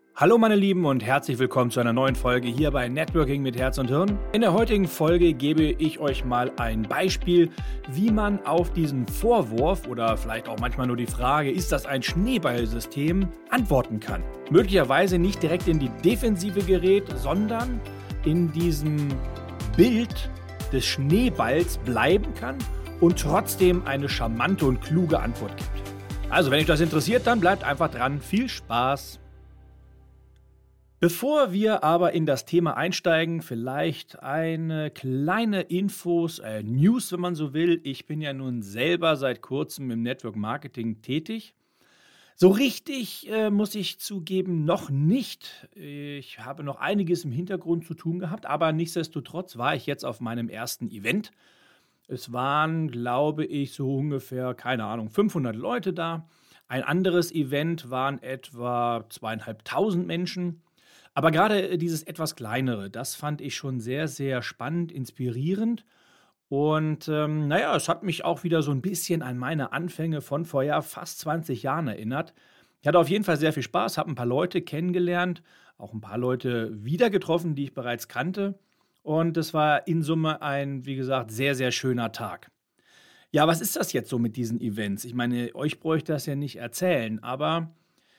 Hallo meine Lieben und herzlich willkommen zu einer neuen Folge hier bei Networking mit Herz und Hirn. In der heutigen Folge gebe ich euch mal ein Beispiel, wie man auf diesen Vorwurf oder vielleicht auch manchmal nur die Frage, ist das ein Schneeballsystem, antworten kann. Möglicherweise nicht direkt in die Defensive gerät, sondern in diesem Bild des Schneeballs bleiben kann und trotzdem eine charmante und kluge Antwort gibt. Also wenn euch das interessiert, dann bleibt einfach dran. Viel Spaß! Bevor wir aber in das Thema einsteigen, vielleicht eine kleine News, wenn man so will. Ich bin ja nun selber seit kurzem im Network Marketing tätig. So richtig, muss ich zugeben, noch nicht. Ich habe noch einiges im Hintergrund zu tun gehabt, aber nichtsdestotrotz war ich jetzt auf meinem ersten Event. Es waren, glaube ich, so ungefähr, keine Ahnung, 500 Leute da. Ein anderes Event waren etwa 2.500 Menschen. Aber gerade dieses etwas kleinere, das fand ich schon sehr, sehr spannend, inspirierend. Und es hat mich auch wieder so ein bisschen an meine Anfänge von vor ja fast 20 Jahren erinnert. Ich hatte auf jeden Fall sehr viel Spaß, habe ein paar Leute kennengelernt, auch ein paar Leute wieder getroffen, die ich bereits kannte. Und es war in Summe ein, wie gesagt, sehr, sehr schöner Tag. Ja, was ist das jetzt so mit diesen Events? Ich meine, euch bräuchte ich das ja nicht erzählen, aber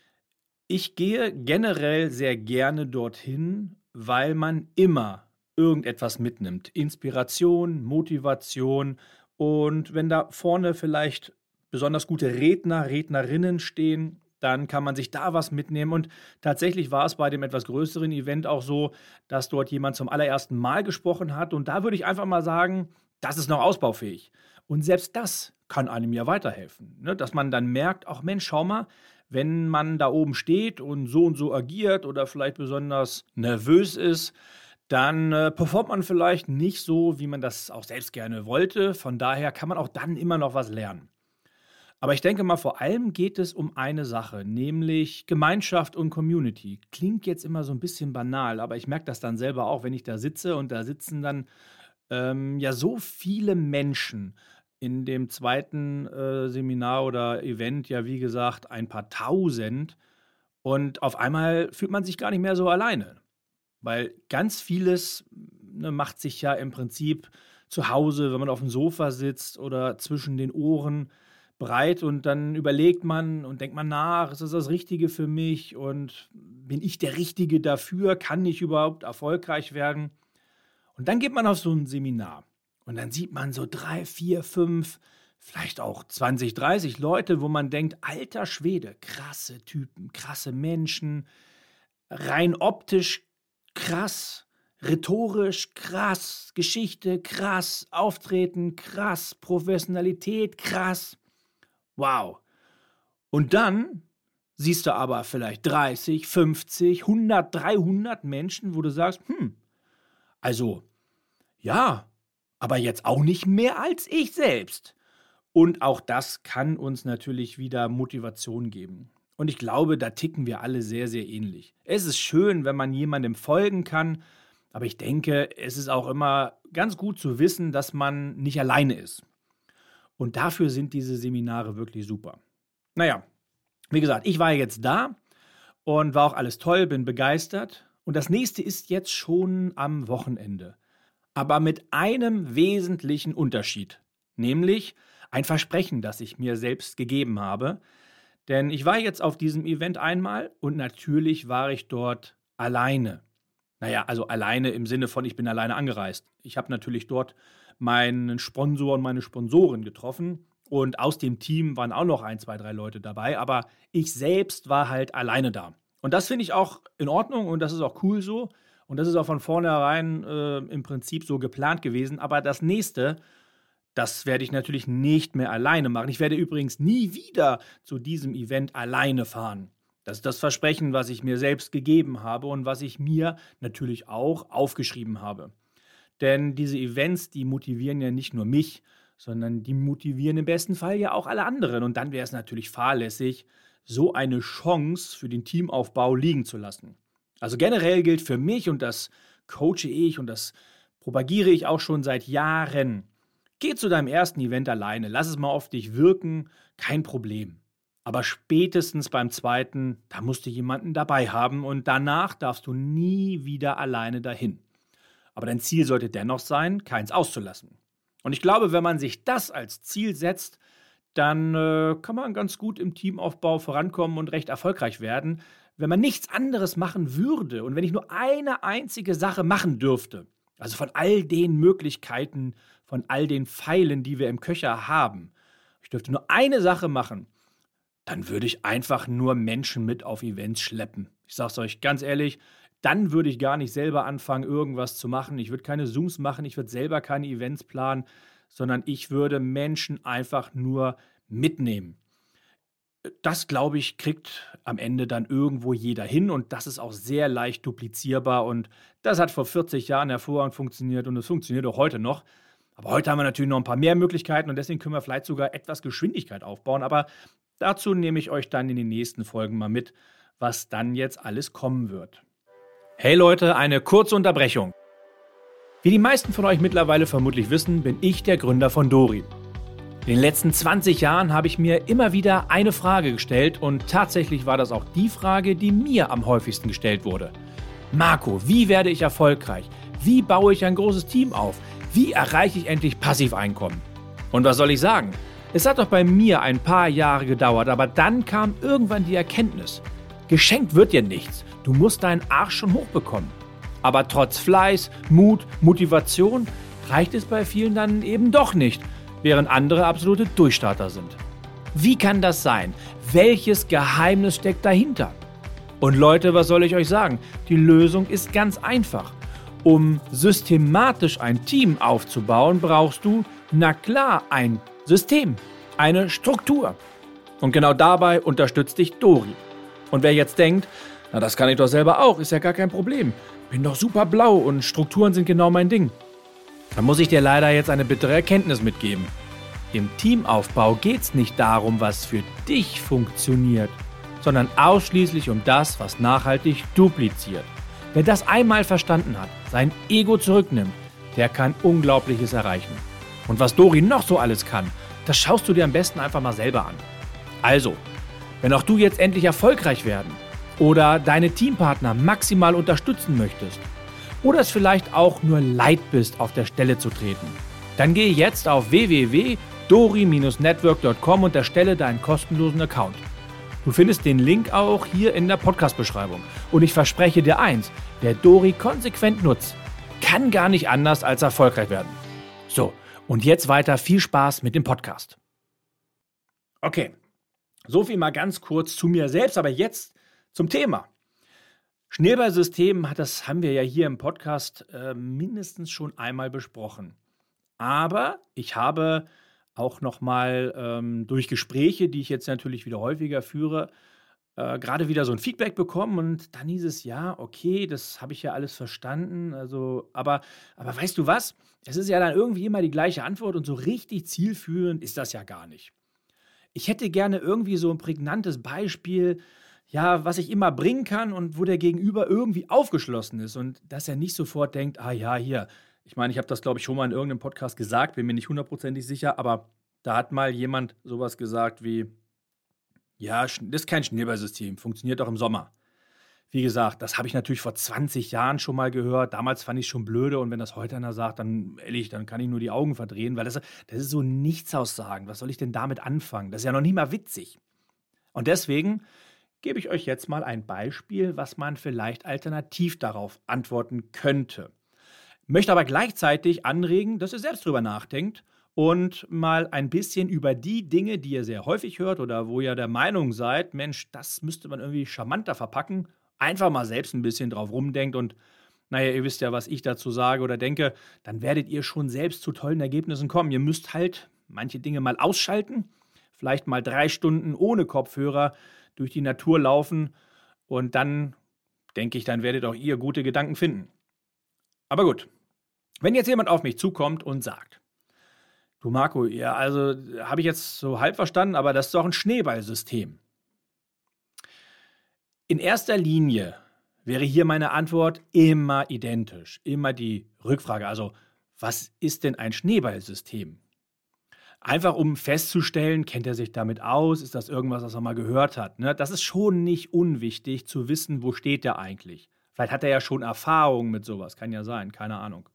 ich gehe generell sehr gerne dorthin, weil man immer irgendetwas mitnimmt. Inspiration, Motivation und wenn da vorne vielleicht besonders gute Redner, Rednerinnen stehen, dann kann man sich da was mitnehmen. Und tatsächlich war es bei dem etwas größeren Event auch so, dass dort jemand zum allerersten Mal gesprochen hat. Und da würde ich einfach mal sagen, das ist noch ausbaufähig. Und selbst das kann einem ja weiterhelfen, ne? Dass man dann merkt, ach Mensch, schau mal, wenn man da oben steht und so agiert oder vielleicht besonders nervös ist, dann performt man vielleicht nicht so, wie man das auch selbst gerne wollte. Von daher kann man auch dann immer noch was lernen. Aber ich denke mal, vor allem geht es um eine Sache, nämlich Gemeinschaft und Community. Klingt jetzt immer so ein bisschen banal, aber ich merke das dann selber auch, wenn ich da sitze und da sitzen dann ja so viele Menschen. In dem zweiten Seminar oder Event ja, wie gesagt, ein paar Tausend. Und auf einmal fühlt man sich gar nicht mehr so alleine. Weil ganz vieles, ne, macht sich ja im Prinzip zu Hause, wenn man auf dem Sofa sitzt oder zwischen den Ohren breit und dann überlegt man und denkt man nach, ist das das Richtige für mich und bin ich der Richtige dafür? Kann ich überhaupt erfolgreich werden? Und dann geht man auf so ein Seminar und dann sieht man so 3, 4, 5, vielleicht auch 20, 30 Leute, wo man denkt, alter Schwede, krasse Typen, krasse Menschen, rein optisch krass, rhetorisch krass, Geschichte krass, Auftreten krass, Professionalität krass. Wow. Und dann siehst du aber vielleicht 30, 50, 100, 300 Menschen, wo du sagst, also, ja, aber jetzt auch nicht mehr als ich selbst. Und auch das kann uns natürlich wieder Motivation geben. Und ich glaube, da ticken wir alle sehr, sehr ähnlich. Es ist schön, wenn man jemandem folgen kann, aber ich denke, es ist auch immer ganz gut zu wissen, dass man nicht alleine ist. Und dafür sind diese Seminare wirklich super. Naja, wie gesagt, ich war jetzt da und war auch alles toll, bin begeistert. Und das nächste ist jetzt schon am Wochenende. Aber mit einem wesentlichen Unterschied, nämlich ein Versprechen, das ich mir selbst gegeben habe. Denn ich war jetzt auf diesem Event einmal und natürlich war ich dort alleine. Naja, also alleine im Sinne von, ich bin alleine angereist. Ich habe natürlich dort meinen Sponsor und meine Sponsorin getroffen und aus dem Team waren auch noch 1, 2, 3 Leute dabei, aber ich selbst war halt alleine da. Und das finde ich auch in Ordnung und das ist auch cool so. Und das ist auch von vornherein im Prinzip so geplant gewesen. Aber das nächste, das werde ich natürlich nicht mehr alleine machen. Ich werde übrigens nie wieder zu diesem Event alleine fahren. Das ist das Versprechen, was ich mir selbst gegeben habe und was ich mir natürlich auch aufgeschrieben habe. Denn diese Events, die motivieren ja nicht nur mich, sondern die motivieren im besten Fall ja auch alle anderen. Und dann wäre es natürlich fahrlässig, so eine Chance für den Teamaufbau liegen zu lassen. Also generell gilt für mich, und das coache ich und das propagiere ich auch schon seit Jahren, geh zu deinem ersten Event alleine, lass es mal auf dich wirken, kein Problem. Aber spätestens beim zweiten, da musst du jemanden dabei haben und danach darfst du nie wieder alleine dahin. Aber dein Ziel sollte dennoch sein, keins auszulassen. Und ich glaube, wenn man sich das als Ziel setzt, dann kann man ganz gut im Teamaufbau vorankommen und recht erfolgreich werden. Wenn man nichts anderes machen würde und wenn ich nur eine einzige Sache machen dürfte, also von all den Möglichkeiten, von all den Pfeilen, die wir im Köcher haben, ich dürfte nur eine Sache machen, dann würde ich einfach nur Menschen mit auf Events schleppen. Ich sage es euch ganz ehrlich, dann würde ich gar nicht selber anfangen, irgendwas zu machen. Ich würde keine Zooms machen, ich würde selber keine Events planen, sondern ich würde Menschen einfach nur mitnehmen. Das, glaube ich, kriegt am Ende dann irgendwo jeder hin und das ist auch sehr leicht duplizierbar und das hat vor 40 Jahren hervorragend funktioniert und es funktioniert auch heute noch. Aber heute haben wir natürlich noch ein paar mehr Möglichkeiten und deswegen können wir vielleicht sogar etwas Geschwindigkeit aufbauen. Aber dazu nehme ich euch dann in den nächsten Folgen mal mit, was dann jetzt alles kommen wird. Hey Leute, eine kurze Unterbrechung. Wie die meisten von euch mittlerweile vermutlich wissen, bin ich der Gründer von Dori. In den letzten 20 Jahren habe ich mir immer wieder eine Frage gestellt und tatsächlich war das auch die Frage, die mir am häufigsten gestellt wurde. Marco, wie werde ich erfolgreich? Wie baue ich ein großes Team auf? Wie erreiche ich endlich Passiveinkommen? Und was soll ich sagen? Es hat doch bei mir ein paar Jahre gedauert, aber dann kam irgendwann die Erkenntnis. Geschenkt wird dir nichts. Du musst deinen Arsch schon hochbekommen. Aber trotz Fleiß, Mut, Motivation reicht es bei vielen dann eben doch nicht, während andere absolute Durchstarter sind. Wie kann das sein? Welches Geheimnis steckt dahinter? Und Leute, was soll ich euch sagen? Die Lösung ist ganz einfach. Um systematisch ein Team aufzubauen, brauchst du, na klar, ein System, eine Struktur. Und genau dabei unterstützt dich Dori. Und wer jetzt denkt, na das kann ich doch selber auch, ist ja gar kein Problem. Bin doch super blau und Strukturen sind genau mein Ding. Dann muss ich dir leider jetzt eine bittere Erkenntnis mitgeben. Im Teamaufbau geht es nicht darum, was für dich funktioniert, sondern ausschließlich um das, was nachhaltig dupliziert. Wer das einmal verstanden hat, sein Ego zurücknimmt, der kann Unglaubliches erreichen. Und was Dori noch so alles kann, das schaust du dir am besten einfach mal selber an. Also, wenn auch du jetzt endlich erfolgreich werden oder deine Teampartner maximal unterstützen möchtest oder es vielleicht auch nur leid bist, auf der Stelle zu treten, dann gehe jetzt auf www.dori-network.com und erstelle deinen kostenlosen Account. Du findest den Link auch hier in der Podcast-Beschreibung. Und ich verspreche dir eins, wer Dori konsequent nutzt, kann gar nicht anders als erfolgreich werden. So, und jetzt weiter viel Spaß mit dem Podcast. Okay, so viel mal ganz kurz zu mir selbst, aber jetzt zum Thema. Schneeballsystem, das haben wir ja hier im Podcast mindestens schon einmal besprochen. Aber ich habe auch nochmal durch Gespräche, die ich jetzt natürlich wieder häufiger führe, gerade wieder so ein Feedback bekommen und dann hieß es, ja, okay, das habe ich ja alles verstanden, also, aber weißt du was? Es ist ja dann irgendwie immer die gleiche Antwort und so richtig zielführend ist das ja gar nicht. Ich hätte gerne irgendwie so ein prägnantes Beispiel, ja, was ich immer bringen kann und wo der Gegenüber irgendwie aufgeschlossen ist und dass er nicht sofort denkt, ah ja, hier. Ich meine, ich habe das, glaube ich, schon mal in irgendeinem Podcast gesagt, bin mir nicht hundertprozentig sicher, aber da hat mal jemand sowas gesagt wie, ja, das ist kein Schneeballsystem, funktioniert auch im Sommer. Wie gesagt, das habe ich natürlich vor 20 Jahren schon mal gehört. Damals fand ich es schon blöde und wenn das heute einer sagt, dann ehrlich, dann kann ich nur die Augen verdrehen, weil das ist so Nichtsaussagen. Was soll ich denn damit anfangen? Das ist ja noch nie mal witzig. Und deswegen gebe ich euch jetzt mal ein Beispiel, was man vielleicht alternativ darauf antworten könnte. Möchte aber gleichzeitig anregen, dass ihr selbst drüber nachdenkt und mal ein bisschen über die Dinge, die ihr sehr häufig hört oder wo ihr der Meinung seid, Mensch, das müsste man irgendwie charmanter verpacken, einfach mal selbst ein bisschen drauf rumdenkt und naja, ihr wisst ja, was ich dazu sage oder denke, dann werdet ihr schon selbst zu tollen Ergebnissen kommen. Ihr müsst halt manche Dinge mal ausschalten, vielleicht mal 3 Stunden ohne Kopfhörer durch die Natur laufen und dann, denke ich, dann werdet auch ihr gute Gedanken finden. Aber gut, wenn jetzt jemand auf mich zukommt und sagt, du Marco, ja, also habe ich jetzt so halb verstanden, aber das ist doch ein Schneeballsystem. In erster Linie wäre hier meine Antwort immer identisch, immer die Rückfrage, also was ist denn ein Schneeballsystem? Einfach um festzustellen, kennt er sich damit aus? Ist das irgendwas, was er mal gehört hat? Ne? Das ist schon nicht unwichtig zu wissen, wo steht der eigentlich. Vielleicht hat er ja schon Erfahrung mit sowas, kann ja sein, keine Ahnung.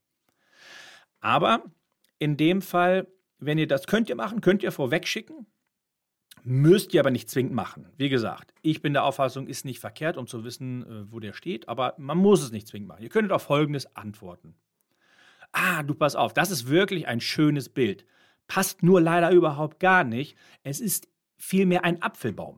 Aber in dem Fall, wenn ihr das könnt ihr machen, könnt ihr vorweg schicken, müsst ihr aber nicht zwingend machen. Wie gesagt, ich bin der Auffassung, ist nicht verkehrt, um zu wissen, wo der steht, aber man muss es nicht zwingend machen. Ihr könntet auf Folgendes antworten. Du pass auf, das ist wirklich ein schönes Bild. Passt nur leider überhaupt gar nicht. Es ist vielmehr ein Apfelbaum.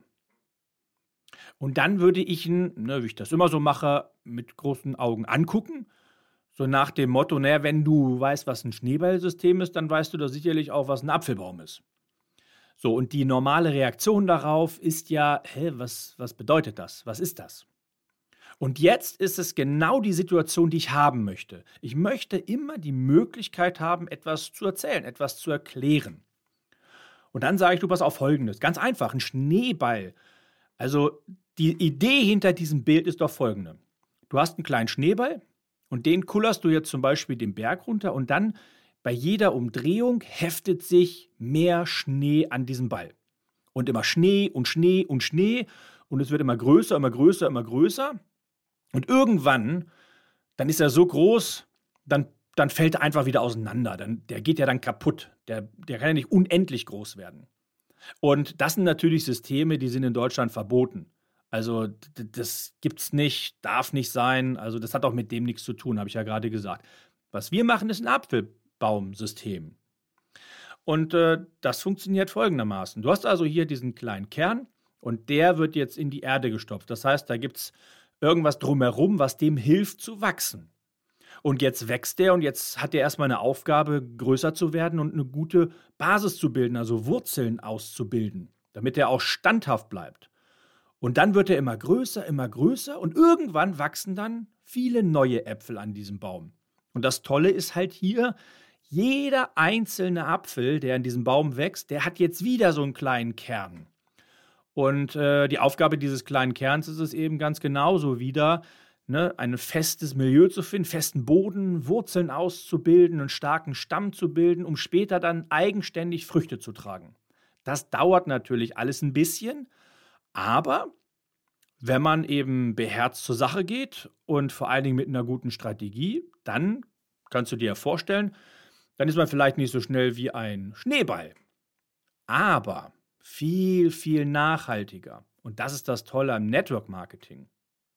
Und dann würde ich ihn, ne, wie ich das immer so mache, mit großen Augen angucken. So nach dem Motto, naja, wenn du weißt, was ein Schneeballsystem ist, dann weißt du doch sicherlich auch, was ein Apfelbaum ist. So, und die normale Reaktion darauf ist ja, was bedeutet das? Was ist das? Und jetzt ist es genau die Situation, die ich haben möchte. Ich möchte immer die Möglichkeit haben, etwas zu erzählen, etwas zu erklären. Und dann sage ich, du pass auf Folgendes. Ganz einfach, ein Schneeball. Also die Idee hinter diesem Bild ist doch folgende. Du hast einen kleinen Schneeball und den kullerst du jetzt zum Beispiel den Berg runter und dann bei jeder Umdrehung heftet sich mehr Schnee an diesem Ball. Und immer Schnee und Schnee und Schnee und es wird immer größer, immer größer, immer größer. Und irgendwann, dann ist er so groß, dann fällt er einfach wieder auseinander. Der geht ja dann kaputt. Der kann ja nicht unendlich groß werden. Und das sind natürlich Systeme, die sind in Deutschland verboten. Also das gibt's nicht, darf nicht sein. Also das hat auch mit dem nichts zu tun, habe ich ja gerade gesagt. Was wir machen, ist ein Apfelbaumsystem. Und das funktioniert folgendermaßen. Du hast also hier diesen kleinen Kern und der wird jetzt in die Erde gestopft. Das heißt, da gibt es irgendwas drumherum, was dem hilft zu wachsen. Und jetzt wächst der und jetzt hat er erstmal eine Aufgabe, größer zu werden und eine gute Basis zu bilden, also Wurzeln auszubilden, damit er auch standhaft bleibt. Und dann wird er immer größer und irgendwann wachsen dann viele neue Äpfel an diesem Baum. Und das Tolle ist halt hier, jeder einzelne Apfel, der an diesem Baum wächst, der hat jetzt wieder so einen kleinen Kern. Und die Aufgabe dieses kleinen Kerns ist es eben ganz genauso wieder, ne, ein festes Milieu zu finden, festen Boden, Wurzeln auszubilden, einen starken Stamm zu bilden, um später dann eigenständig Früchte zu tragen. Das dauert natürlich alles ein bisschen, aber wenn man eben beherzt zur Sache geht und vor allen Dingen mit einer guten Strategie, dann kannst du dir ja vorstellen, dann ist man vielleicht nicht so schnell wie ein Schneeball, aber viel, viel nachhaltiger. Und das ist das Tolle am Network Marketing.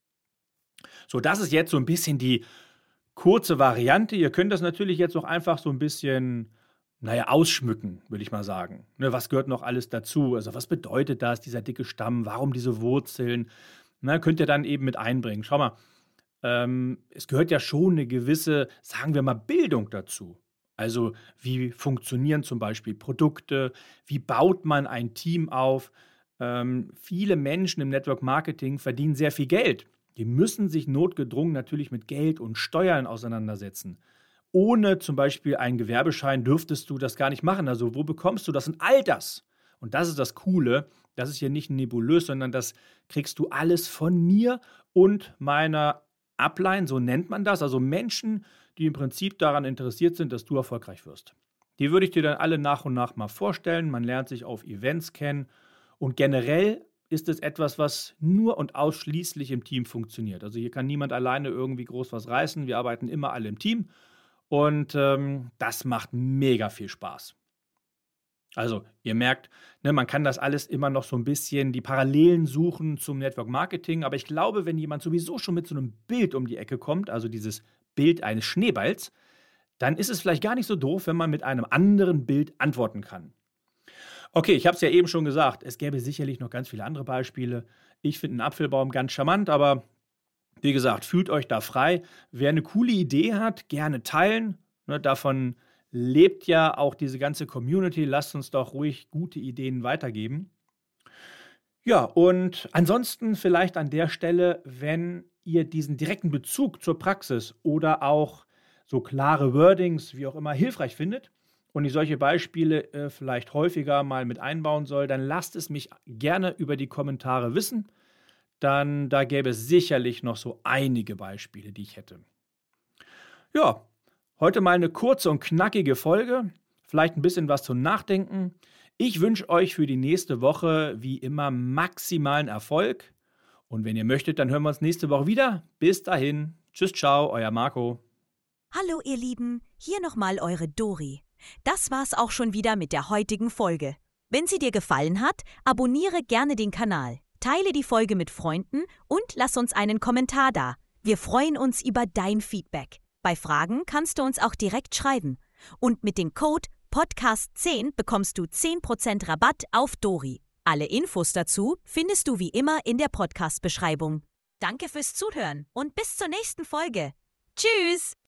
So, das ist jetzt so ein bisschen die kurze Variante. Ihr könnt das natürlich jetzt auch einfach so ein bisschen, ausschmücken, würde ich mal sagen. Ne, was gehört noch alles dazu? Also, was bedeutet das, dieser dicke Stamm? Warum diese Wurzeln? Könnt ihr dann eben mit einbringen. Schau mal, es gehört ja schon eine gewisse, sagen wir mal, Bildung dazu. Also, wie funktionieren zum Beispiel Produkte? Wie baut man ein Team auf? Viele Menschen im Network Marketing verdienen sehr viel Geld. Die müssen sich notgedrungen natürlich mit Geld und Steuern auseinandersetzen. Ohne zum Beispiel einen Gewerbeschein dürftest du das gar nicht machen. Also wo bekommst du das und all das? Und das ist das Coole. Das ist hier nicht nebulös, sondern das kriegst du alles von mir und meiner Upline, so nennt man das. Also Menschen, die im Prinzip daran interessiert sind, dass du erfolgreich wirst. Die würde ich dir dann alle nach und nach mal vorstellen. Man lernt sich auf Events kennen und generell ist es etwas, was nur und ausschließlich im Team funktioniert. Also hier kann niemand alleine irgendwie groß was reißen. Wir arbeiten immer alle im Team und das macht mega viel Spaß. Also ihr merkt, ne, man kann das alles immer noch so ein bisschen die Parallelen suchen zum Network Marketing, aber ich glaube, wenn jemand sowieso schon mit so einem Bild um die Ecke kommt, also dieses Bild eines Schneeballs, dann ist es vielleicht gar nicht so doof, wenn man mit einem anderen Bild antworten kann. Okay, ich habe es ja eben schon gesagt, es gäbe sicherlich noch ganz viele andere Beispiele. Ich finde einen Apfelbaum ganz charmant, aber wie gesagt, fühlt euch da frei. Wer eine coole Idee hat, gerne teilen. Ne, davon lebt ja auch diese ganze Community. Lasst uns doch ruhig gute Ideen weitergeben. Ja, und ansonsten vielleicht an der Stelle, wenn ihr diesen direkten Bezug zur Praxis oder auch so klare Wordings, wie auch immer, hilfreich findet und ich solche Beispiele vielleicht häufiger mal mit einbauen soll, dann lasst es mich gerne über die Kommentare wissen. Dann da gäbe es sicherlich noch so einige Beispiele, die ich hätte. Ja, heute mal eine kurze und knackige Folge. vielleicht ein bisschen was zum Nachdenken. Ich wünsche euch für die nächste Woche wie immer maximalen Erfolg. Und wenn ihr möchtet, dann hören wir uns nächste Woche wieder. Bis dahin. Tschüss, ciao, euer Marco. Hallo ihr Lieben, hier nochmal eure Dori. Das war's auch schon wieder mit der heutigen Folge. Wenn sie dir gefallen hat, abonniere gerne den Kanal, teile die Folge mit Freunden und lass uns einen Kommentar da. Wir freuen uns über dein Feedback. Bei Fragen kannst du uns auch direkt schreiben. Und mit dem Code PODCAST10 bekommst du 10% Rabatt auf Dori. Alle Infos dazu findest du wie immer in der Podcast-Beschreibung. Danke fürs Zuhören und bis zur nächsten Folge. Tschüss!